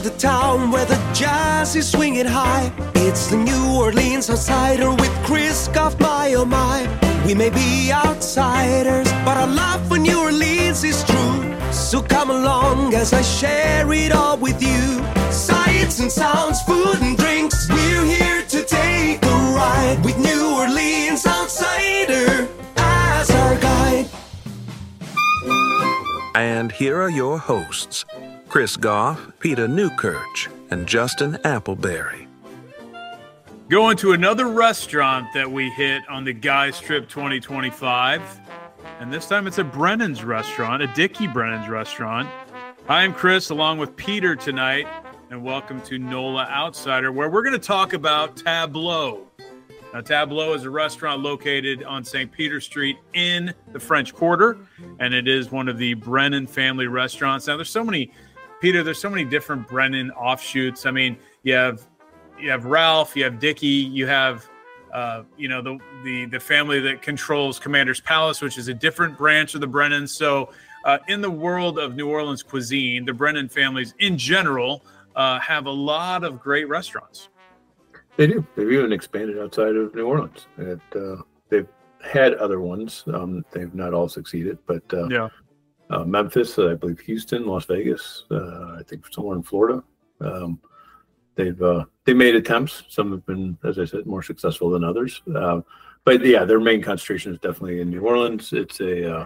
the town where the jazz is swinging high. It's the New Orleans Outsider with Chris Goff, my oh my. We may be outsiders, but our love for New Orleans is true. So come along as I share it all with you. Sights and sounds, food and drinks. We're here to take a ride with New Orleans Outsider as our guide. And here are your hosts, Chris Goff, Peter Newkirch, and Justin Appleberry. Going to another restaurant that we hit on the Guys Trip 2025. And this time it's a Brennan's restaurant, a Dickie Brennan's restaurant. I am Chris, along with Peter tonight, and welcome to NOLA Outsider, where we're going to talk about Tableau. Now, Tableau is a restaurant located on St. Peter Street in the French Quarter, and it is one of the Brennan family restaurants. Now, there's so many different Brennan offshoots. I mean, you have Ralph, you have Dickie, you have the family that controls Commander's Palace, which is a different branch of the Brennans. So, in the world of New Orleans cuisine, the Brennan families in general have a lot of great restaurants. They do. They've even expanded outside of New Orleans. They've had other ones. They've not all succeeded, but Memphis, I believe Houston, Las Vegas, I think somewhere in Florida. They've made attempts. Some have been, as I said, more successful than others. But yeah, their main concentration is definitely in New Orleans. It's a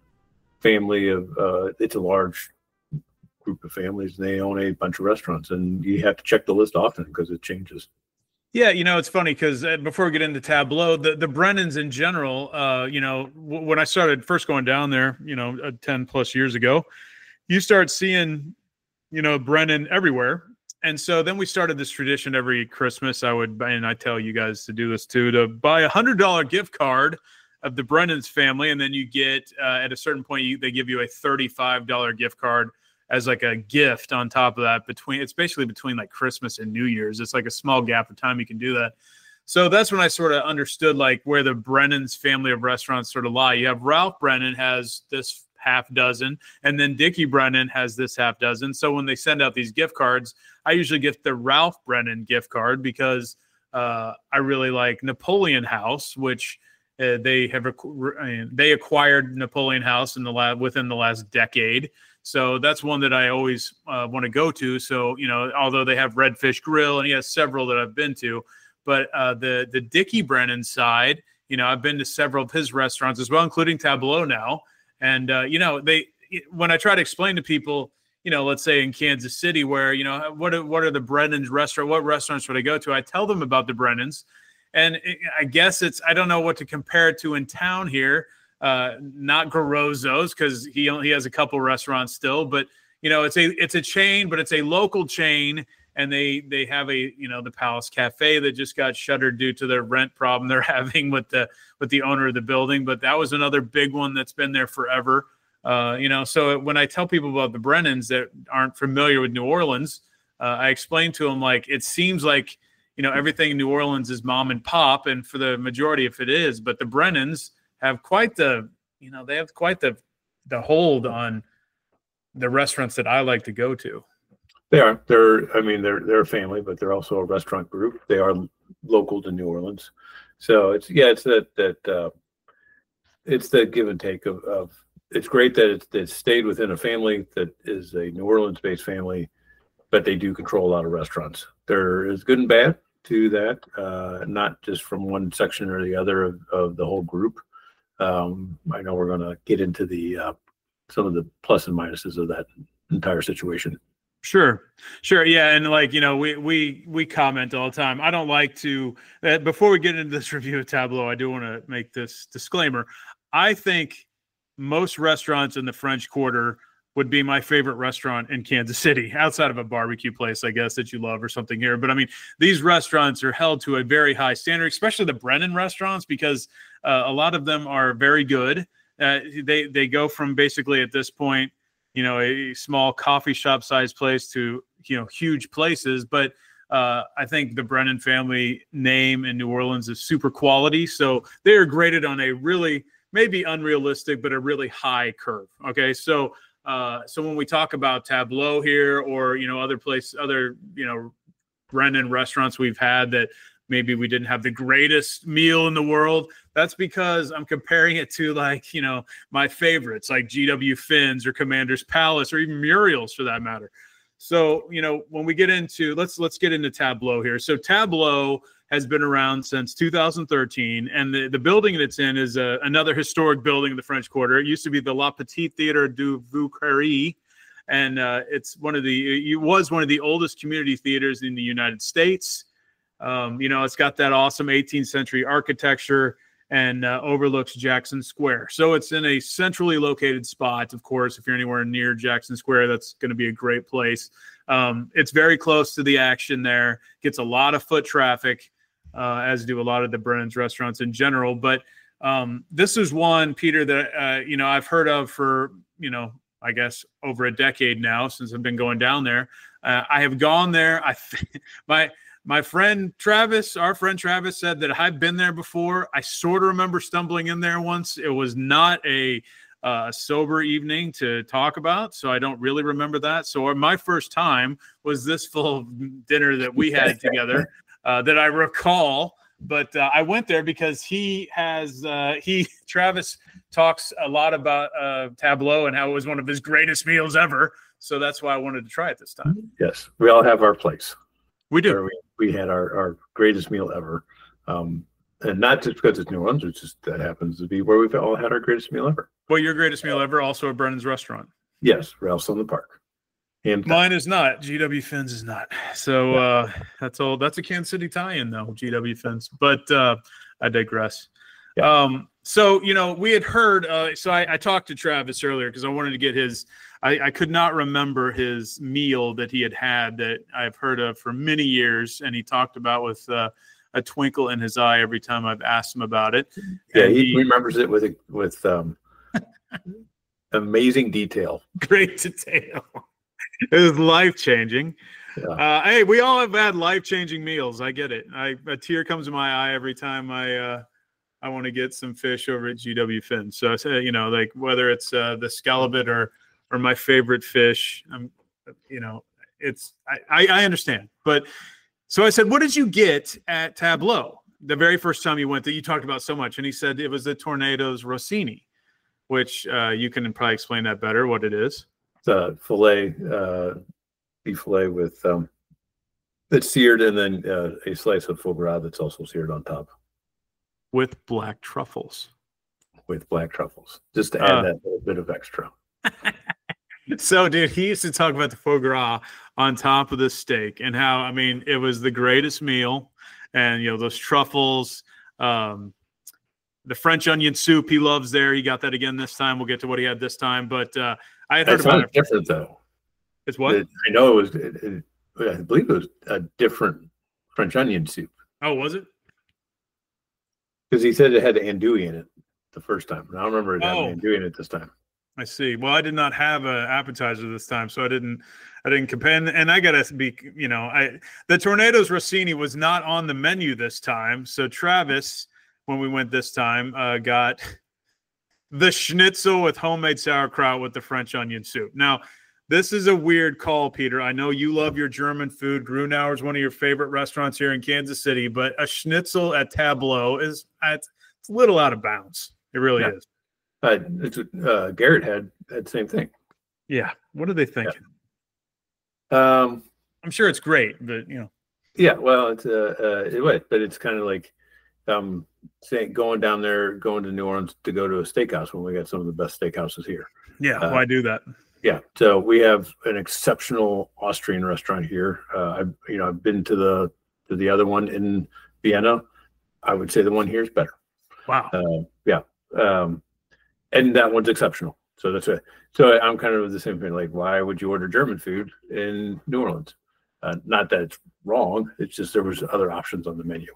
family of it's a large group of families, and they own a bunch of restaurants, and you have to check the list often because it changes. Yeah, it's funny because before we get into Tableau, the Brennans in general, when I started first going down there, 10 plus years ago, you start seeing, Brennan everywhere. And so then we started this tradition every Christmas. I tell you guys to do this too, to buy $100 gift card of the Brennan's family. And then you get, at a certain point, they give you a $35 gift card as like a gift on top of that. It's basically between like Christmas and New Year's. It's like a small gap of time you can do that. So that's when I sort of understood like where the Brennan's family of restaurants sort of lie. You have Ralph Brennan has this half dozen, and then Dickie Brennan has this half dozen. So when they send out these gift cards, I usually get the Ralph Brennan gift card because I really like Napoleon House, which they acquired Napoleon House within the last decade. So that's one that I always want to go to. So, although they have Redfish Grill and he has several that I've been to, but the Dickie Brennan side, I've been to several of his restaurants as well, including Tableau now. And, when I try to explain to people, let's say in Kansas City where, what are the Brennan's restaurant, what restaurants would I go to? I tell them about the Brennans. And I guess I don't know what to compare it to in town here. Not Garozzo's because he has a couple restaurants still, but it's a chain, but it's a local chain, and they have the Palace Cafe that just got shuttered due to their rent problem they're having with the owner of the building. But that was another big one that's been there forever. So when I tell people about the Brennans that aren't familiar with New Orleans, I explain to them like it seems like everything in New Orleans is mom and pop, and for the majority of it is, but the Brennans have quite the hold on the restaurants that I like to go to. They're a family, but they're also a restaurant group. They are local to New Orleans. So it's that give and take of it's great that it's stayed within a family that is a New Orleans based family, but they do control a lot of restaurants. There is good and bad to that, not just from one section or the other of the whole group. I know we're going to get into some of the plus and minuses of that entire situation. Sure. Yeah. And we comment all the time. I don't like to, before we get into this review of Tableau, I do want to make this disclaimer. I think most restaurants in the French Quarter would be my favorite restaurant in Kansas City, outside of a barbecue place, I guess, that you love or something here. But I mean, these restaurants are held to a very high standard, especially the Brennan restaurants, because a lot of them are very good. They go from basically at this point, a small coffee shop sized place to, huge places. But I think the Brennan family name in New Orleans is super quality. So they are graded on a really, maybe unrealistic, but a really high curve. Okay. So So when we talk about Tableau here, or other Brennan restaurants we've had that maybe we didn't have the greatest meal in the world, that's because I'm comparing it to my favorites like GW Finn's or Commander's Palace or even Muriel's for that matter. So, when we get into, let's get into Tableau here. So Tableau has been around since 2013, and the building it's in is another historic building in the French Quarter. It used to be the La Petite Theatre du Vieux-Carré, and it's one of the oldest community theaters in the United States. It's got that awesome 18th century architecture and overlooks Jackson Square. So it's in a centrally located spot. Of course, if you're anywhere near Jackson Square, that's going to be a great place. It's very close to the action there. Gets a lot of foot traffic, as do a lot of the Brennan's restaurants in general. But this is one, Peter, that I've heard of for I guess over a decade now since I've been going down there. I have gone there. My friend Travis, our friend Travis, said that I've been there before. I sort of remember stumbling in there once. It was not a sober evening to talk about, so I don't really remember that. So my first time was this full dinner that we had together that I recall. But I went there because Travis talks a lot about Tableau and how it was one of his greatest meals ever. So that's why I wanted to try it this time. Yes, we all have our place. We do. We had our greatest meal ever. And not just because it's New Orleans, it's just that happens to be where we've all had our greatest meal ever. Well, your greatest meal ever also at Brennan's restaurant. Yes, Ralph's on the Park. And mine is not. GW Finn's is not. So that's all. That's a Kansas City tie-in, though, GW Finn's. But I digress. Yeah. So, we had heard, so I talked to Travis earlier because I wanted to get his, I could not remember his meal that he had that I've heard of for many years. And he talked about with a twinkle in his eye every time I've asked him about it. Yeah, he remembers it with amazing detail. Great detail. It was life-changing. Yeah. Hey, we all have had life-changing meals. I get it. A tear comes to my eye every time I want to get some fish over at GW Finn. So I say, whether it's the scalloped or my favorite fish, I understand. But so I said, what did you get at Tableau the very first time you went that you talked about so much? And he said it was the Tornado's Rossini, which you can probably explain that better, what it is. The filet, beef filet with that's seared, and then a slice of foie gras that's also seared on top. With black truffles. Just to add that little bit of extra. So, dude, he used to talk about the foie gras on top of the steak and how, it was the greatest meal. And, those truffles, the French onion soup he loves there. He got that again this time. We'll get to what he had this time. But I had heard about it. Different, though. It's what? I know it was, I believe it was a different French onion soup. Oh, was it? Because he said it had andouille in it the first time. And I don't remember it having andouille in it this time. I see. Well, I did not have an appetizer this time, so I didn't compare. And I gotta be, the Tornado's Rossini was not on the menu this time. So Travis, when we went this time, got the schnitzel with homemade sauerkraut with the French onion soup. Now, this is a weird call, Peter. I know you love your German food. Grunauer is one of your favorite restaurants here in Kansas City, but a schnitzel at Tableau it's a little out of bounds. It really is. Garrett had the same thing. Yeah. What are they thinking? Yeah. I'm sure it's great, but Yeah, well, it's but it's kind of like saying going down there, going to New Orleans to go to a steakhouse when we got some of the best steakhouses here. Yeah, why do that? Yeah, so we have an exceptional Austrian restaurant here. I've been to the other one in Vienna. I would say the one here is better. Wow. And that one's exceptional. So that's it. So I'm kind of the same thing. Like, why would you order German food in New Orleans? Not that it's wrong. It's just there was other options on the menu.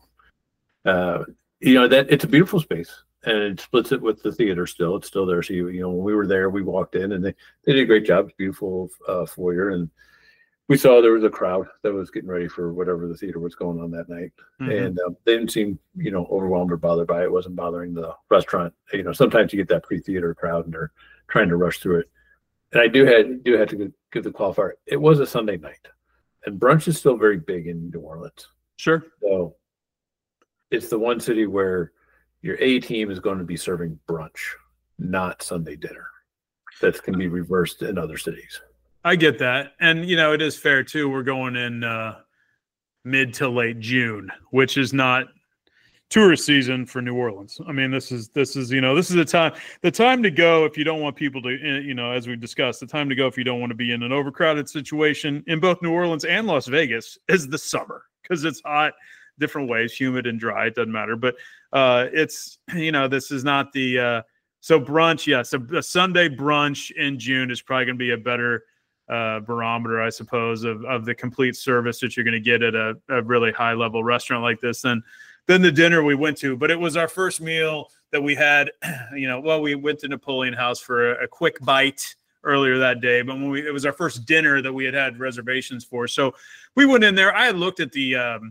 That it's a beautiful space, and it splits it with the theater. Still, it's still there. So when we were there, we walked in, and they did a great job. It's beautiful foyer, and we saw there was a crowd that was getting ready for whatever the theater was going on that night. Mm-hmm. And they didn't seem, overwhelmed or bothered by it. It wasn't bothering the restaurant. Sometimes you get that pre-theater crowd and they're trying to rush through it. And I do have to give the qualifier. It was a Sunday night, and brunch is still very big in New Orleans. Sure. So it's the one city where your A team is going to be serving brunch, not Sunday dinner. That can be reversed in other cities. I get that. And, it is fair, too. We're going in mid to late June, which is not tourist season for New Orleans. I mean, this is the time to go if you don't want people to, as we discussed, the time to go if you don't want to be in an overcrowded situation in both New Orleans and Las Vegas is the summer, because it's hot different ways, humid and dry. It doesn't matter. But it's, this is not the so brunch. Yes. A Sunday brunch in June is probably going to be a better barometer, I suppose, of the complete service that you're going to get at a really high level restaurant like this than the dinner we went to. But it was our first meal that we had, we went to Napoleon House for a quick bite earlier that day, but it was our first dinner that we had reservations for. So we went in there. I had looked at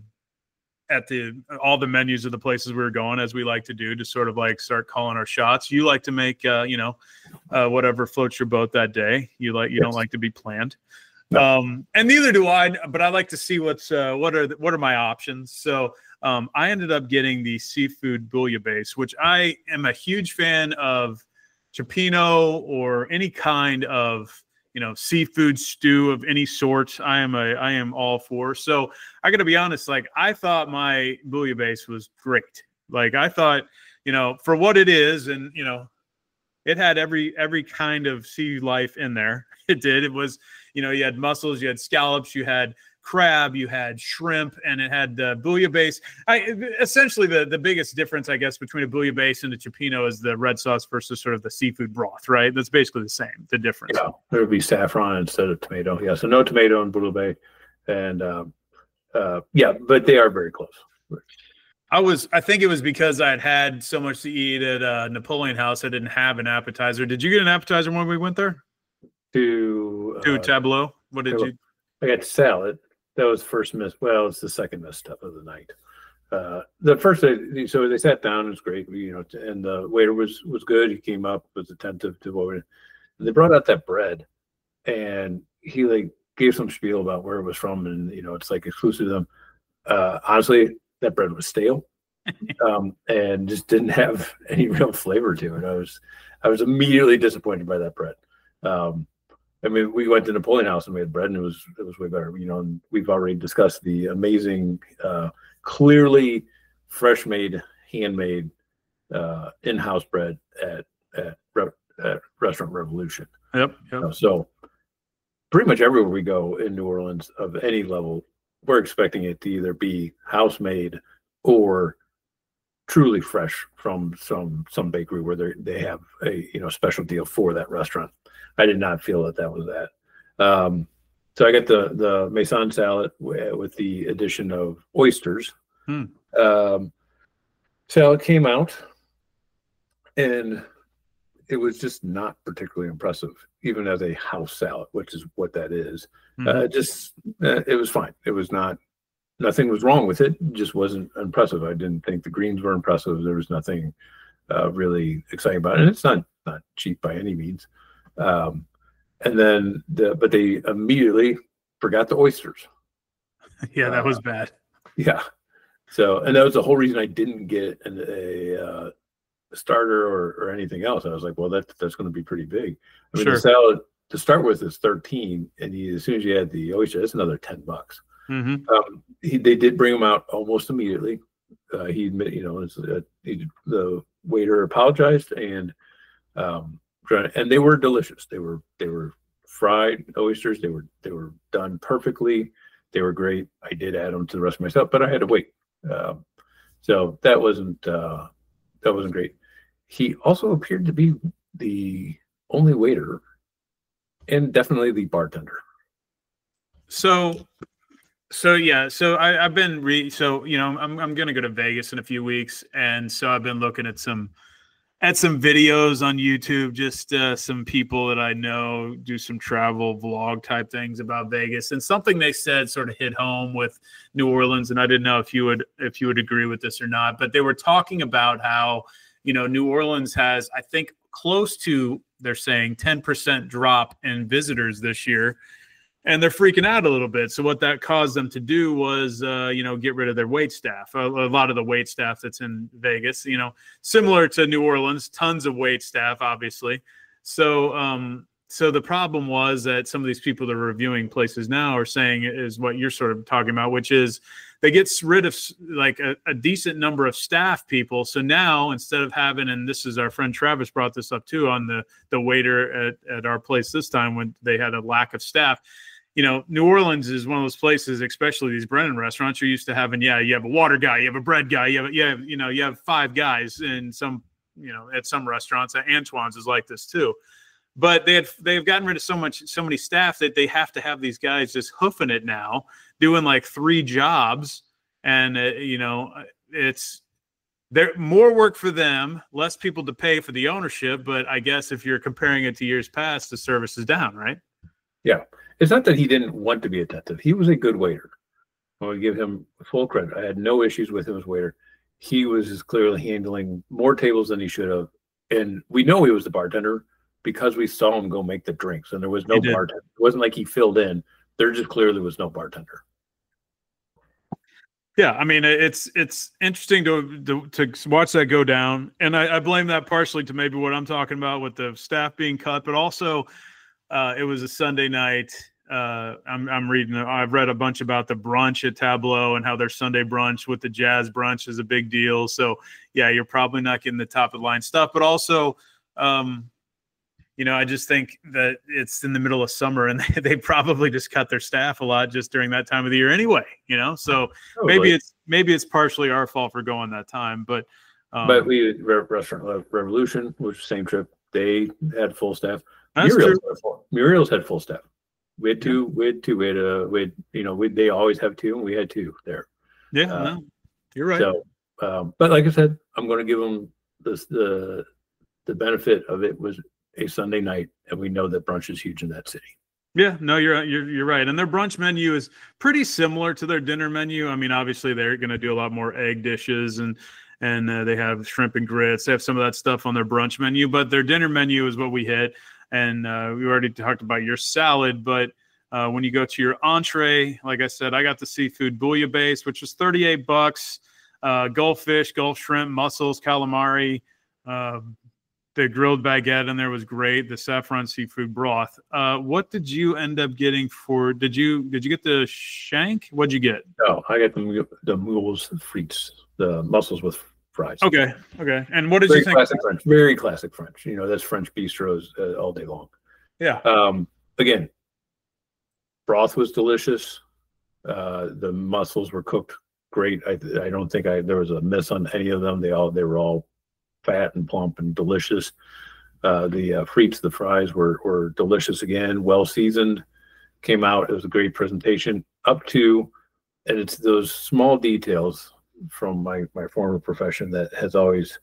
all the menus of the places we were going, as we like to do, to sort of like start calling our shots. You like to make, whatever floats your boat that day. You don't like to be planned. No. And neither do I, but I like to see what are my options. So I ended up getting the seafood bouillabaisse, which I am a huge fan of. Cioppino or any kind of seafood stew of any sort, I am all for. So I got to be honest, like, I thought my bouillabaisse was great. Like, I thought, for what it is, and it had every kind of sea life in there. It did. It was, you had mussels, you had scallops, you had crab, you had shrimp, and it had the bouillabaisse. Essentially, the biggest difference, I guess, between a bouillabaisse and a cioppino is the red sauce versus sort of the seafood broth, right? That's basically the same, the difference. Yeah, there would be saffron instead of tomato. Yeah, so no tomato in bouillabaisse. And, but they are very close. I think it was because I had so much to eat at Napoleon House, I didn't have an appetizer. Did you get an appetizer when we went there? To Tableau? What did you? I got salad. That was first miss. Well, it's the second misstep of the night. The first day, so they sat down. It was great, and the waiter was good. He came up, was attentive to and they brought out that bread, and he gave some spiel about where it was from, and it's like exclusive to them. Honestly, that bread was stale, and just didn't have any real flavor to it. I was immediately disappointed by that bread. We went to Napoleon House and we had bread, and it was way better. And we've already discussed the amazing, clearly fresh made, handmade, in-house bread at Restaurant Revolution. Yep. So pretty much everywhere we go in New Orleans of any level, we're expecting it to either be house made or truly fresh from some bakery where they have a special deal for that restaurant. I did not feel that was that. So I got the Maison salad with the addition of oysters. Salad came out, and it was just not particularly impressive, even as a house salad, which is what that is. It was fine. It was nothing was wrong with it. It just wasn't impressive. I didn't think the greens were impressive. There was nothing really exciting about it. And it's not cheap by any means. And then but they immediately forgot the oysters. Yeah, that was bad. Yeah. So, and that was the whole reason I didn't get a starter or anything else. I was like, well, that's going to be pretty big. I mean, sure. The salad to start with is $13, and as soon as you add the oyster, it's another $10. They did bring them out almost immediately. He admitted, the waiter apologized, and they were delicious. They were fried oysters. They were done perfectly. They were great. I did add them to the rest of myself, but I had to wait. So that wasn't great. He also appeared to be the only waiter and definitely the bartender. So yeah. So I've been I'm going to go to Vegas in a few weeks, and so I've been looking at some videos on YouTube, just some people that I know do some travel vlog type things about Vegas, and something they said sort of hit home with New Orleans. And I didn't know if you would agree with this or not, but they were talking about how, New Orleans has, I think, close to, they're saying 10% drop in visitors this year. And they're freaking out a little bit. So what that caused them to do was, get rid of their wait staff. A lot of the wait staff that's in Vegas, similar to New Orleans, tons of wait staff, obviously. So, so the problem was that some of these people that are reviewing places now are saying is what you're sort of talking about, which is they get rid of like a decent number of staff people. So now instead of having, and this is our friend Travis brought this up too on the waiter at our place this time when they had a lack of staff. New Orleans is one of those places, especially these Brennan restaurants, you're used to having, you have a water guy, you have a bread guy, you have 5 guys in some, at some restaurants. Antoine's is like this too. But they've gotten rid of so many staff that they have to have these guys just hoofing it now, doing like 3 jobs, and it's there more work for them, less people to pay for the ownership. But I guess if you're comparing it to years past, the service is down, right? Yeah, it's not that he didn't want to be attentive. He was a good waiter. I want to give him full credit. I had no issues with him as waiter. He was just clearly handling more tables than he should have, and we know he was the bartender because we saw him go make the drinks, and there was no bartender. It wasn't like he filled in. There just clearly was no bartender. Yeah, I mean, it's interesting to watch that go down, and I blame that partially to maybe what I'm talking about with the staff being cut, but also it was a Sunday night. I've read a bunch about the brunch at Tableau and how their Sunday brunch with the jazz brunch is a big deal. So yeah, you're probably not getting the top of the line stuff, but also, I just think that it's in the middle of summer and they probably just cut their staff a lot just during that time of the year anyway, so maybe it's partially our fault for going that time, but we Restaurant Revolution, which same trip, they had full staff. Muriel's had full staff. We had two. They always have 2, and we had 2 there. Yeah, no, you're right. So, but like I said, I'm going to give them the benefit of it was a Sunday night, and we know that brunch is huge in that city. Yeah, no, you're right. And their brunch menu is pretty similar to their dinner menu. I mean, obviously they're going to do a lot more egg dishes and they have shrimp and grits. They have some of that stuff on their brunch menu, but their dinner menu is what we hit. And we already talked about your salad, but when you go to your entree, like I said, I got the seafood bouillabaisse, which was $38. Gulf fish, Gulf shrimp, mussels, calamari. The grilled baguette in there was great. The saffron seafood broth. What did you end up getting for? Did you get the shank? What'd you get? No, I got the mules frites, the mussels with fries. Okay. And what did you think? Classic French, very classic French. That's French bistros all day long. Yeah. Again, broth was delicious. The mussels were cooked great. I don't think there was a miss on any of them. They were all fat and plump and delicious. The frites, the fries were delicious again, well seasoned. Came out. It was a great presentation. And it's those small details from my former profession that has always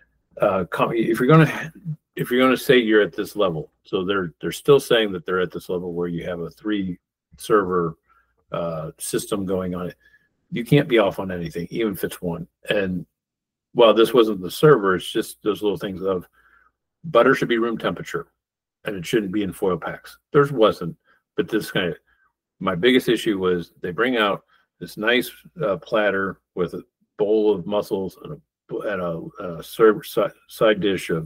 if you're gonna say you're at this level, so they're still saying that they're at this level where you have a 3 server system going on it. You can't be off on anything, even if it's 1. And while this wasn't the server, it's just those little things of butter should be room temperature and it shouldn't be in foil packs. Theirs wasn't, but my biggest issue was they bring out this nice platter with a bowl of mussels and a served side dish of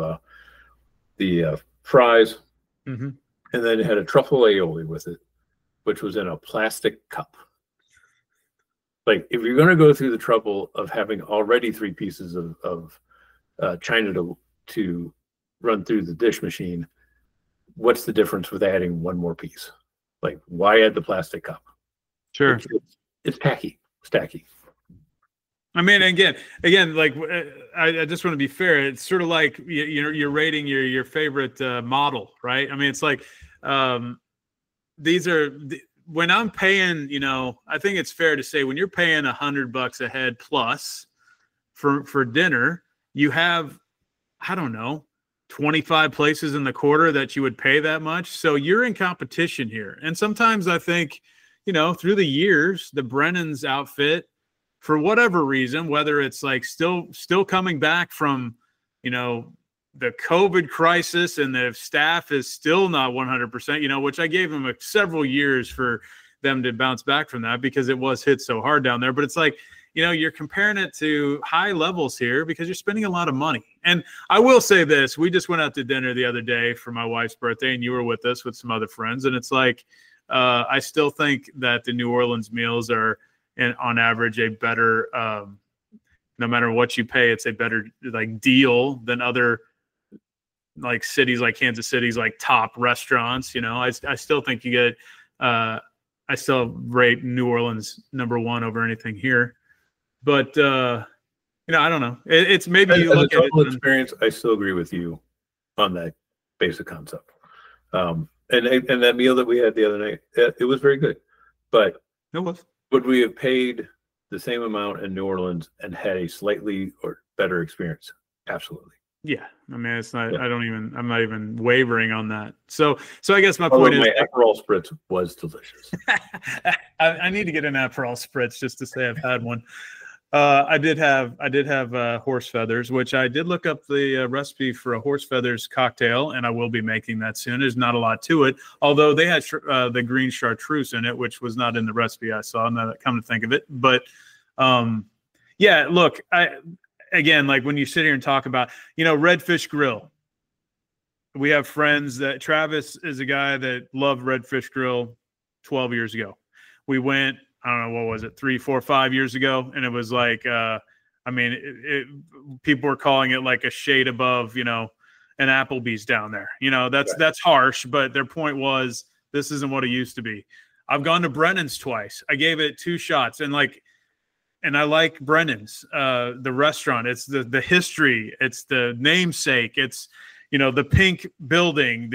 the fries, mm-hmm. and then it had a truffle aioli with it, which was in a plastic cup. Like, if you're going to go through the trouble of having already 3 pieces of china to run through the dish machine, what's the difference with adding 1 more piece? Like, why add the plastic cup? Sure. It's tacky. It's tacky. I mean, again, like I just want to be fair. It's sort of like you're rating your favorite model, right? I mean, it's like when I'm paying, I think it's fair to say when you're paying $100 a head plus for dinner, you have, I don't know, 25 places in the quarter that you would pay that much. So you're in competition here. And sometimes I think, through the years, the Brennan's outfit, for whatever reason, whether it's like still coming back from, the COVID crisis and the staff is still not 100%, which I gave them several years for them to bounce back from that because it was hit so hard down there. But it's like, you're comparing it to high levels here because you're spending a lot of money. And I will say this, we just went out to dinner the other day for my wife's birthday and you were with us with some other friends. And it's like, I still think that the New Orleans meals are on average a better, no matter what you pay, it's a better like deal than other like cities like Kansas City's like top restaurants. I still think you get, I still rate New Orleans number one over anything here. But, I don't know. It's maybe you look at it. Experience, I still agree with you on that basic concept. And that meal that we had the other night, it was very good. But it was. Would we have paid the same amount in New Orleans and had a slightly or better experience? Absolutely. Yeah. I mean, it's not, yeah. I'm not even wavering on that. So I guess my point is. My Aperol Spritz was delicious. I need to get an Aperol Spritz just to say I've had one. I did have horse feathers, which I did look up the recipe for a horse feathers cocktail, and I will be making that soon. There's not a lot to it, although they had the green chartreuse in it, which was not in the recipe I saw. Now that come to think of it, but yeah, look, again, like when you sit here and talk about, Redfish Grill. We have friends that Travis is a guy that loved Redfish Grill 12 years ago. We went. I don't know, what was it, 3, 4, 5 years ago? And it was like, people were calling it like a shade above, an Applebee's down there. That's harsh, but their point was, this isn't what it used to be. I've gone to Brennan's twice. I gave it 2 shots and I like Brennan's, the restaurant. It's the history. It's the namesake. It's, the pink building,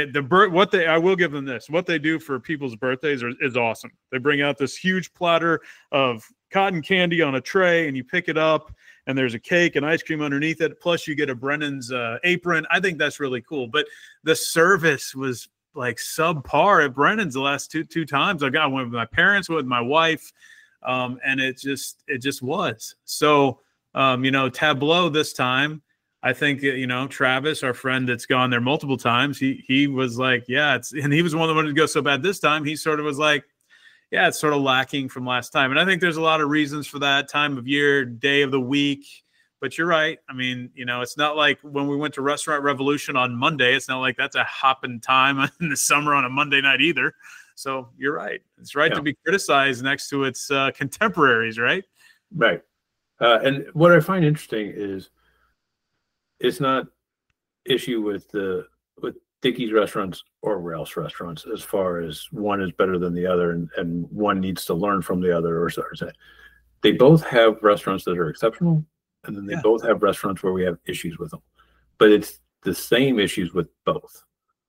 I will give them this. What they do for people's birthdays is awesome. They bring out this huge platter of cotton candy on a tray and you pick it up and there's a cake and ice cream underneath it. Plus you get a Brennan's apron. I think that's really cool. But the service was like subpar at Brennan's the last two times. I went with my parents, with my wife, and it just was. So, Tableau this time, I think, Travis, our friend that's gone there multiple times, he was like, yeah, and he was one that wanted to go so bad this time. He sort of was like, yeah, it's sort of lacking from last time. And I think there's a lot of reasons for that, time of year, day of the week. But you're right. I mean, it's not like when we went to Restaurant Revolution on Monday, it's not like that's a hopping time in the summer on a Monday night either. So you're right. It's right to be criticized next to its contemporaries, right? Right. And what I find interesting is, it's not issue with Dickey's restaurants or Ralph's restaurants as far as one is better than the other and one needs to learn from the other or they both have restaurants that are exceptional and then they both have restaurants where we have issues with them, but it's the same issues with both.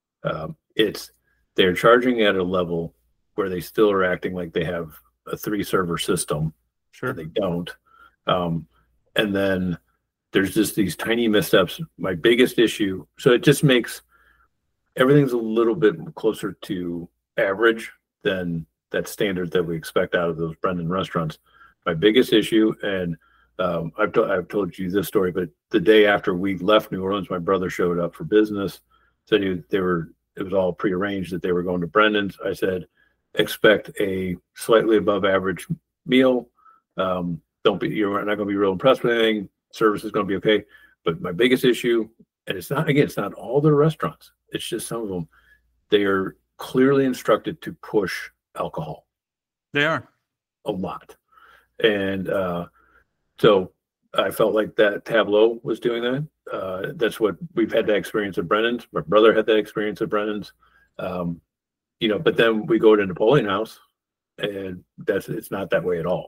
They're charging at a level where they still are acting like they have a 3-server system. Sure. They don't. And then there's just these tiny missteps. My biggest issue, so it just makes everything's a little bit closer to average than that standard that we expect out of those Brendan restaurants. My biggest issue, and I've told you this story, but the day after we left New Orleans, my brother showed up for business. Said it was all prearranged that they were going to Brendan's. I said, expect a slightly above average meal. You're not going to be real impressed with anything. Service is going to be okay. But my biggest issue, and it's not all their restaurants. It's just some of them. They are clearly instructed to push alcohol. They are. A lot. And so I felt like that Tableau was doing that. That's what we've had that experience at Brennan's. My brother had that experience at Brennan's. But then we go to Napoleon House and it's not that way at all.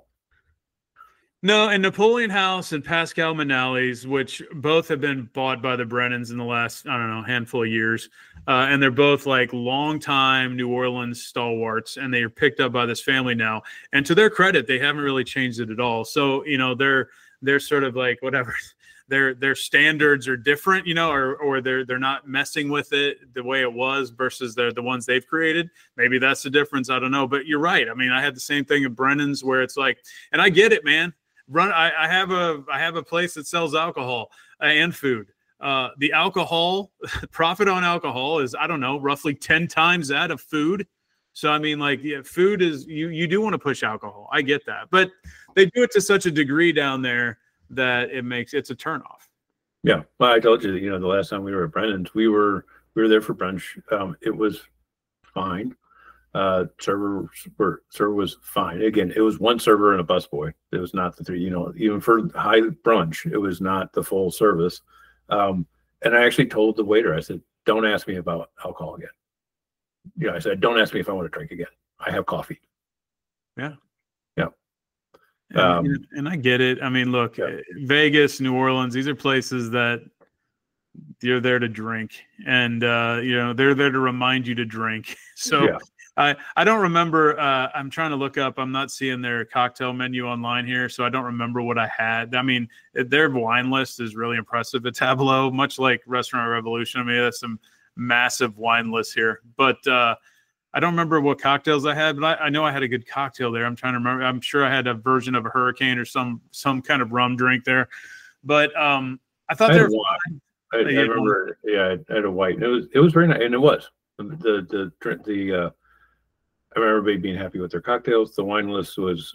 No, and Napoleon House and Pascal Manali's, which both have been bought by the Brennans in the last, handful of years. And they're both like longtime New Orleans stalwarts, and they are picked up by this family now. And to their credit, they haven't really changed it at all. So, they're sort of like whatever. Their standards are different, or they're not messing with it the way it was versus the ones they've created. Maybe that's the difference. I don't know. But you're right. I mean, I had the same thing at Brennan's where it's like, and I get it, man. I have a place that sells alcohol and food. the alcohol profit on alcohol is, I don't know, roughly 10 times that of food. So, I mean, like, yeah, food is, you do want to push alcohol. I get that. But they do it to such a degree down there that it's a turnoff. Yeah. Well, I told you, the last time we were at Brennan's, we were there for brunch. It was fine. Server was fine. Again, it was one server and a busboy. It was not the three, even for high brunch, it was not the full service. And I actually told the waiter, I said, don't ask me about alcohol again. I said, don't ask me if I want to drink again. I have coffee. Yeah. Yeah. And I get it. I mean, look, Vegas, New Orleans, these are places that you're there to drink, and they're there to remind you to drink. So I don't remember. I'm trying to look up. I'm not seeing their cocktail menu online here, so I don't remember what I had. I mean, their wine list is really impressive at Tableau, much like Restaurant Revolution. I mean, that's some massive wine list here, but I don't remember what cocktails I had, but I know I had a good cocktail there. I'm trying to remember. I'm sure I had a version of a hurricane or some kind of rum drink there, but I thought they were fine. I remember. Yeah, I had a white. It was very nice, and it was the I remember everybody being happy with their cocktails. The wine list was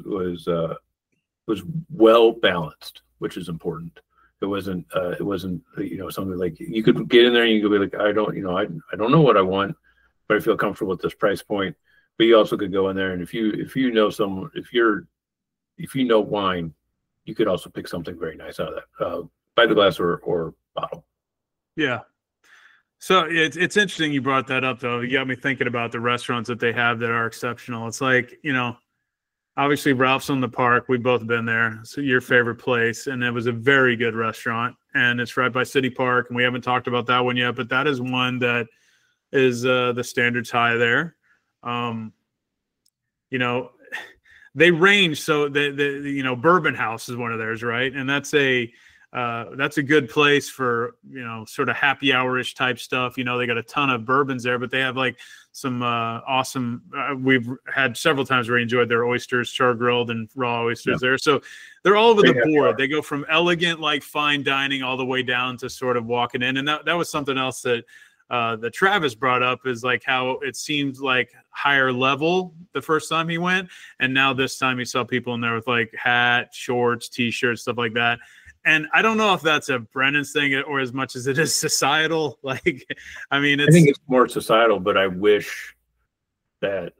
well balanced, which is important. It wasn't something like you could get in there and you could be like, I don't know what I want, but I feel comfortable at this price point. But you also could go in there, and if you know wine, you could also pick something very nice out of that by the glass or bottle. Yeah. So it's interesting you brought that up, though. You got me thinking about the restaurants that they have that are exceptional. It's like, obviously Ralph's on the Park. We've both been there. So your favorite place. And it was a very good restaurant. And it's right by City Park. And we haven't talked about that one yet, but that is one that is the standards high there. They range. So the Bourbon House is one of theirs, right? And that's a good place for, sort of happy hour-ish type stuff. They got a ton of bourbons there, but they have like some awesome, we've had several times where we enjoyed their oysters, char-grilled and raw oysters there. So they're all over the board. They go from elegant, like fine dining all the way down to sort of walking in. And that was something else that Travis brought up, is like how it seemed like higher level the first time he went. And now this time he saw people in there with like hat, shorts, t-shirts, stuff like that. And I don't know if that's a Brennan's thing or as much as it is societal. Like, I mean, I think it's more societal, but I wish that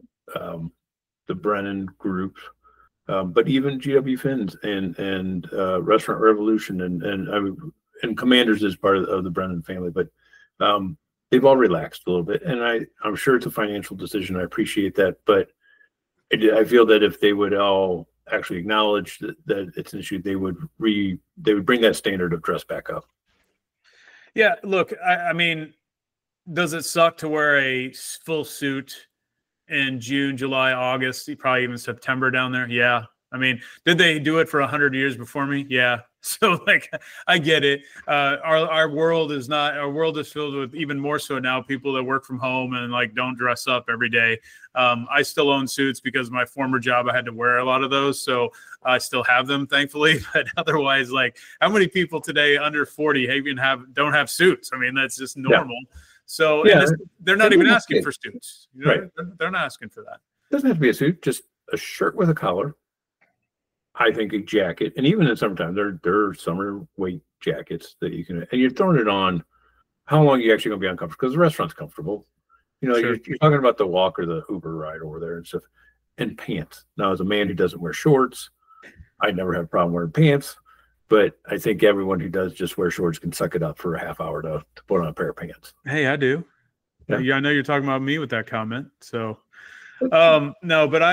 the Brennan group, but even GW Fins and Restaurant Revolution and Commanders is part of the Brennan family, but they've all relaxed a little bit. And I'm sure it's a financial decision. I appreciate that, but I feel that if they would all actually acknowledge that it's an issue, they would bring that standard of dress back up. Yeah, look, I mean, does it suck to wear a full suit in June, July, August, probably even September down there? Yeah. I mean, did they do it for 100 years before me? Yeah. So like, I get it. Our world is filled with, even more so now, people that work from home and like don't dress up every day. I still own suits because my former job, I had to wear a lot of those. So I still have them, thankfully. But otherwise, like, how many people today under 40 don't have suits? I mean, that's just normal. Yeah. So they're not even asking for suits. Right. They're not asking for that. It doesn't have to be a suit, just a shirt with a collar. I think a jacket, and even in summertime, there are summer weight jackets that you can, and you're throwing it on. How long are you actually going to be uncomfortable? Because the restaurant's comfortable. Sure. You're talking about the walk or the Uber ride over there and stuff, and pants. Now, as a man who doesn't wear shorts, I never have a problem wearing pants, but I think everyone who does just wear shorts can suck it up for a half hour to put on a pair of pants. Hey, I do. Yeah, I know you're talking about me with that comment, so. No, but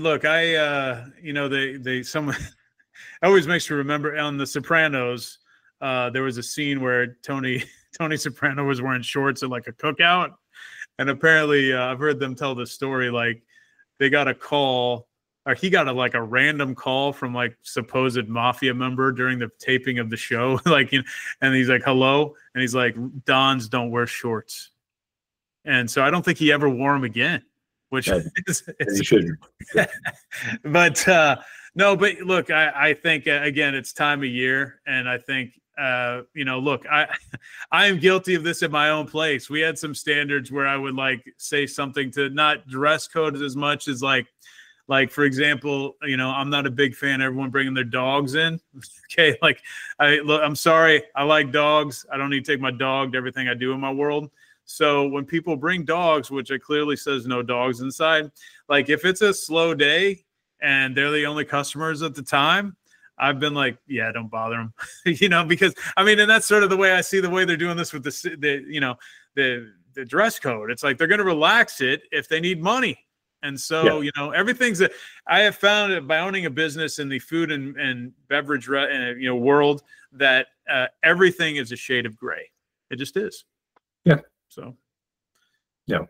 someone always makes me remember on The Sopranos, there was a scene where Tony Soprano was wearing shorts at like a cookout. And apparently I've heard them tell the story, like they got a call, or he got a random call from like supposed mafia member during the taping of the show. And he's like, hello. And he's like, Dons don't wear shorts. And so I don't think he ever wore them again. Which he shouldn't. But no, but look, I think again, it's time of year, and I think look, I am guilty of this at my own place. We had some standards where I would like say something to not dress code as much as like, for example, I'm not a big fan of everyone bringing their dogs in. Okay. Like I'm sorry. I like dogs. I don't need to take my dog to everything I do in my world. So when people bring dogs, which it clearly says no dogs inside, like if it's a slow day and they're the only customers at the time, I've been like, yeah, don't bother them, because and that's sort of the way I see the way they're doing this with the dress code. It's like, they're going to relax it if they need money. And so, everything's I have found it by owning a business in the food and beverage, world that everything is a shade of gray. It just is. Yeah. So. Yeah.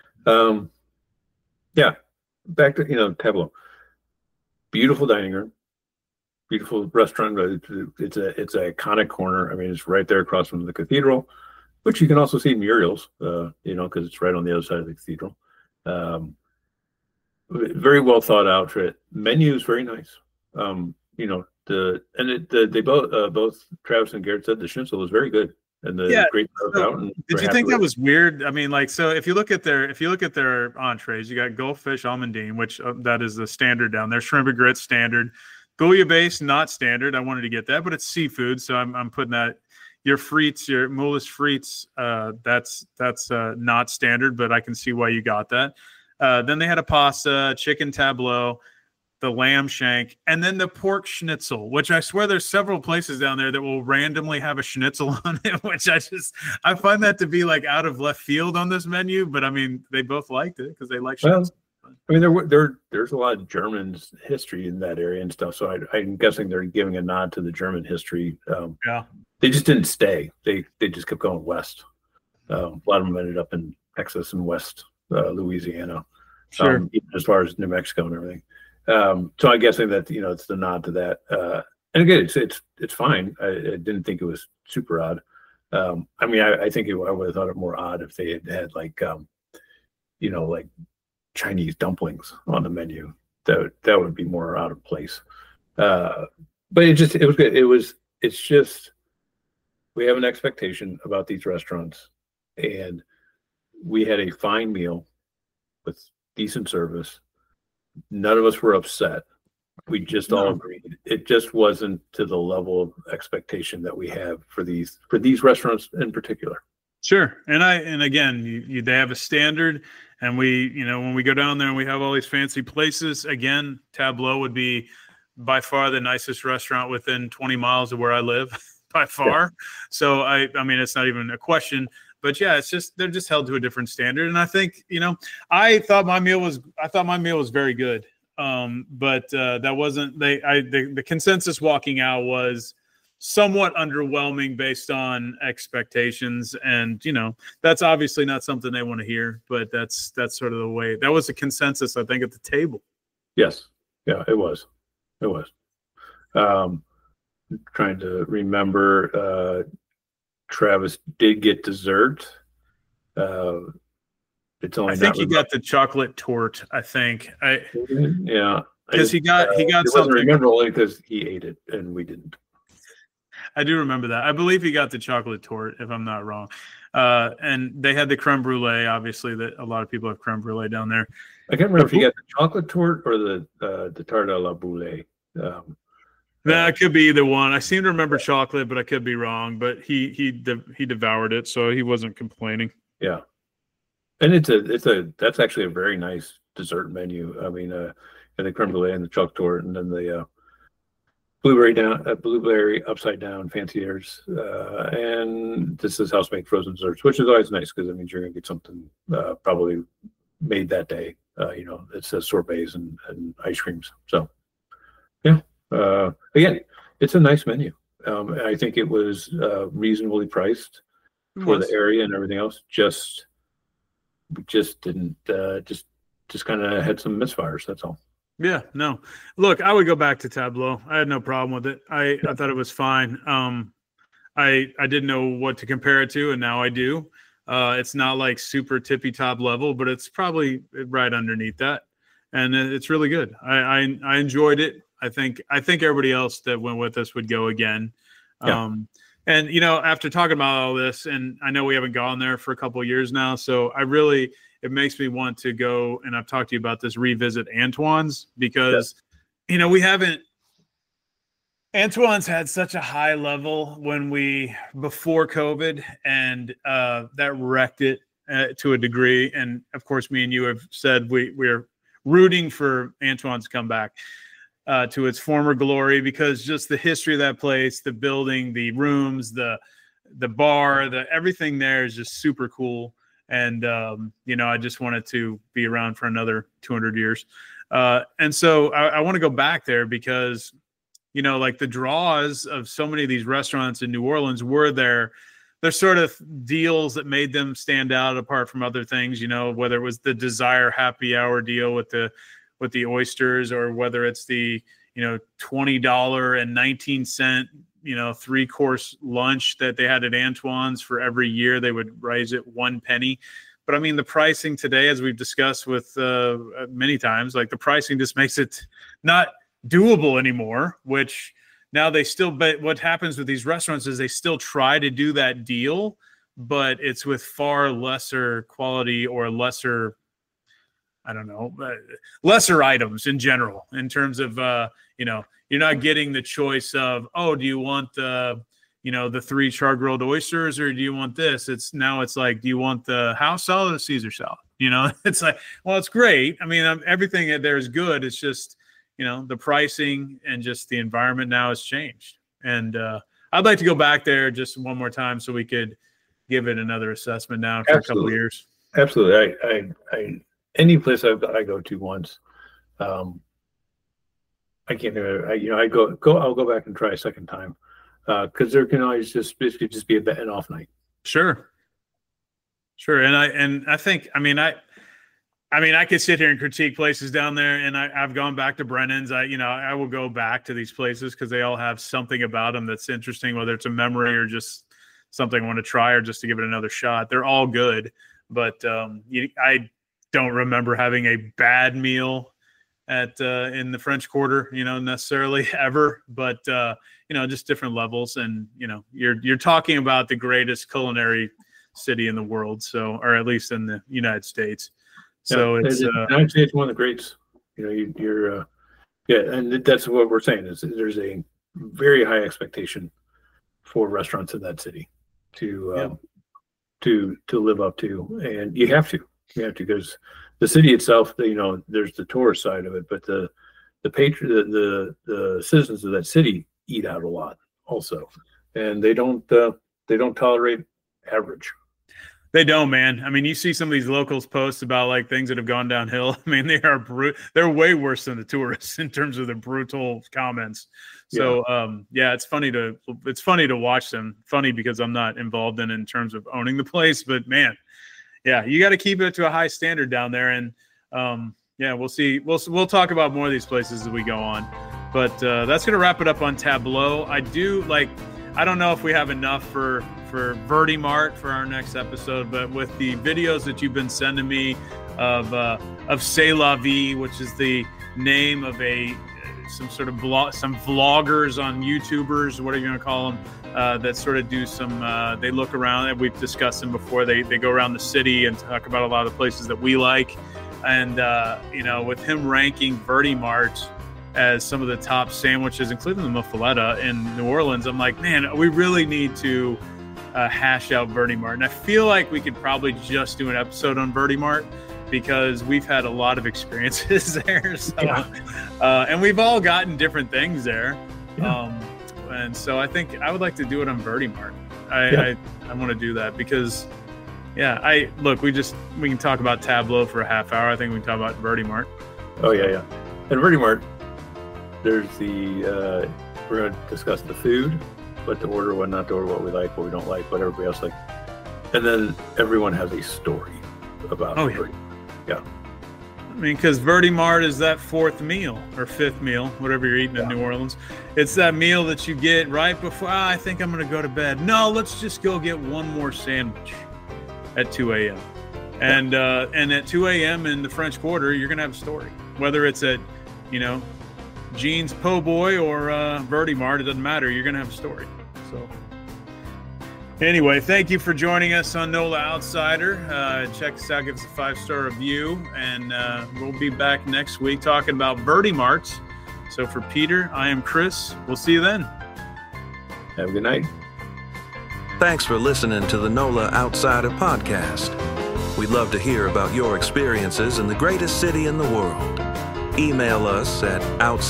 Back to, Tableau. Beautiful dining room, beautiful restaurant. It's an iconic corner. It's right there across from the cathedral, which you can also see murals, because it's right on the other side of the cathedral. Very well thought out. Menu is very nice. They both Travis and Garrett said the schnitzel was very good. And great. Did you think that was weird? So if you look at their entrees, you got goldfish almondine, which that is the standard down there. Shrimp and grits standard. Bouillabaisse not standard. I wanted to get that, but it's seafood, so I'm putting that. Your frites, your moules frites, that's not standard, but I can see why you got that. Then they had a pasta, chicken tableau, the lamb shank, and then the pork schnitzel, which I swear there's several places down there that will randomly have a schnitzel on it, which I find that to be like out of left field on this menu, but they both liked it because they like schnitzel. There's a lot of German history in that area and stuff, so I'm guessing they're giving a nod to the German history. They just didn't stay. They just kept going west. A lot of them ended up in Texas and West Louisiana, sure. Even as far as New Mexico and everything. So I'm guessing that it's the nod to that. And again, it's fine. I didn't think it was super odd. I think I would have thought it more odd if they had like Chinese dumplings on the menu. That would be more out of place. But it was good. It's just we have an expectation about these restaurants, and we had a fine meal with decent service. None of us were upset. We just all agreed. It just wasn't to the level of expectation that we have for these restaurants in particular. Sure. And again, they have a standard, and when we go down there and we have all these fancy places, again, Tableau would be by far the nicest restaurant within 20 miles of where I live by far. Yeah. So it's not even a question. But yeah, they're just held to a different standard, and I think I thought my meal was very good, but that wasn't the consensus walking out was somewhat underwhelming based on expectations, and that's obviously not something they want to hear, but that's sort of the way that was the consensus I think at the table. Yes, yeah, it was. Trying to remember. Travis did get dessert. It's only. I think he got the chocolate torte. I think. Yeah, because he got something. Remember only because he ate it and we didn't. I do remember that. I believe he got the chocolate torte, if I'm not wrong. And they had the creme brulee. Obviously, that a lot of people have creme brulee down there. I can't remember if he got the chocolate torte or the tarte à la boule. That could be either one. I seem to remember chocolate, but I could be wrong. But he devoured it, so he wasn't complaining. Yeah, and that's actually a very nice dessert menu. And the creme brulee and the chocolate torte, and then the blueberry upside down fancy airs, and this is house made frozen desserts, which is always nice because it means you're gonna get something probably made that day. It says sorbets and ice creams. So yeah. Again, it's a nice menu. I think it was reasonably priced for the area and everything else. Just didn't just kind of had some misfires. That's all. Yeah, no. Look, I would go back to Tableau. I had no problem with it. I thought it was fine. I didn't know what to compare it to, and now I do. It's not like super tippy top level, but it's probably right underneath that, and it's really good. I enjoyed it. I think everybody else that went with us would go again. Yeah. And, after talking about all this, and I know we haven't gone there for a couple of years now, so it makes me want to go, and I've talked to you about this, revisit Antoine's, because, Antoine's had such a high level before COVID, and that wrecked it to a degree. And of course, me and you have said we're rooting for Antoine's to come back to its former glory, because just the history of that place, the building, the rooms, the bar, everything there is just super cool. And, I just wanted to be around for another 200 years. And so I want to go back there because, like the draws of so many of these restaurants in New Orleans were their sort of deals that made them stand out apart from other things, whether it was the Desire happy hour deal with the oysters, or whether it's the, $20.19, 3-course lunch that they had at Antoine's for every year. They would raise it 1 penny. But I mean, the pricing today, as we've discussed with many times, like the pricing just makes it not doable anymore, which now but what happens with these restaurants is they still try to do that deal, but it's with far lesser quality or lesser items in general, in terms of, you're not getting the choice of, do you want the 3 char-grilled oysters, or do you want this? It's like, do you want the house salad or Caesar salad? It's like, well, it's great. I mean, everything there is good. It's just, the pricing and just the environment now has changed. And I'd like to go back there just one more time so we could give it another assessment now for a couple of years. Absolutely. I any place I go to once, I can't do it. I'll go back and try a second time, because there can always just be an off night. Sure. And I think, I could sit here and critique places down there, and I've gone back to Brennan's. I will go back to these places because they all have something about them that's interesting, whether it's a memory or just something I want to try or just to give it another shot. They're all good, but I don't remember having a bad meal in the French Quarter, necessarily ever, but just different levels. And you're talking about the greatest culinary city in the world, or at least in the United States. So it's the United States, one of the greats. You're and that's what we're saying is there's a very high expectation for restaurants in that city to live up to, and you have to because the city itself, there's the tourist side of it, but the citizens of that city eat out a lot also, and they don't tolerate average. They don't, man. I mean, you see some of these locals posts about like things that have gone downhill. I mean, they're way worse than the tourists in terms of the brutal comments. So, it's funny to watch them. Funny because I'm not involved in terms of owning the place, but man, you got to keep it to a high standard down there. And we'll see. We'll talk about more of these places as we go on. But that's going to wrap it up on Tableau. I don't know if we have enough for Verde Mart for our next episode, but with the videos that you've been sending me of C'est La Vie, which is the name of some sort of some vloggers on YouTubers, whatever you want to call them, that sort of do some, they look around, and we've discussed them before. They go around the city and talk about a lot of the places that we like. And, with him ranking Verde Mart as some of the top sandwiches, including the muffaletta in New Orleans, I'm like, man, we really need to hash out Verde Mart. And I feel like we could probably just do an episode on Verde Mart because we've had a lot of experiences there. So, and we've all gotten different things there. Yeah. And so I think I would like to do it on Verde Mart. I want to do that because, we can talk about Tableau for a half hour. I think we can talk about Verde Mart. Oh, yeah. And Verde Mart, there's we're going to discuss the food, what to order, what not to order, what we like, what we don't like, what everybody else likes. And then everyone has a story about Verde. Yeah. I mean, because Verde Mart is that fourth meal or fifth meal, whatever you're eating in New Orleans. It's that meal that you get right before, I think I'm going to go to bed. No, let's just go get one more sandwich at 2 a.m. And at 2 a.m. in the French Quarter, you're going to have a story. Whether it's at, Jean's Po' Boy or Verde Mart, it doesn't matter. You're going to have a story. So Anyway, thank you for joining us on NOLA Outsider. Check us out, give us a 5-star review, and we'll be back next week talking about Birdie Marts. So for Peter, I am Chris. We'll see you then. Have a good night. Thanks for listening to the NOLA Outsider podcast. We'd love to hear about your experiences in the greatest city in the world. Email us at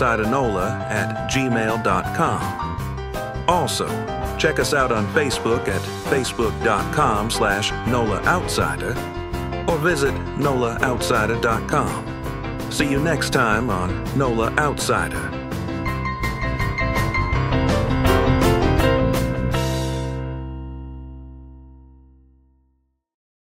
outsidanola@gmail.com. Also, check us out on Facebook at facebook.com/NOLA Outsider or visit NOLAoutsider.com. See you next time on NOLA Outsider.